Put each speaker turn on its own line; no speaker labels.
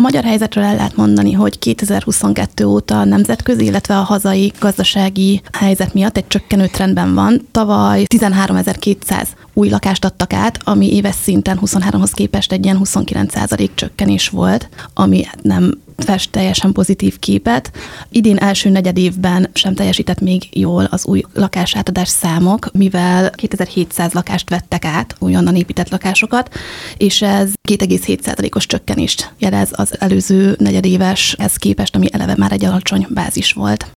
magyar helyzetről el lehet mondani, hogy 2022 óta a nemzetközi, illetve a hazai gazdasági helyzet miatt egy csökkenő trendben van. Tavaly 13.200 új lakást adtak át, ami éves szinten 23-hoz képest egy ilyen 29% csökkenés volt, ami nem fest teljesen pozitív képet. Idén első negyedévben sem teljesített még jól az új lakásátadás számok, mivel 2700 lakást vettek át, újonnan épített lakásokat, és ez 2,7%-os csökkenést jelez az előző negyedéveshez képest, ami eleve már egy alacsony bázis volt.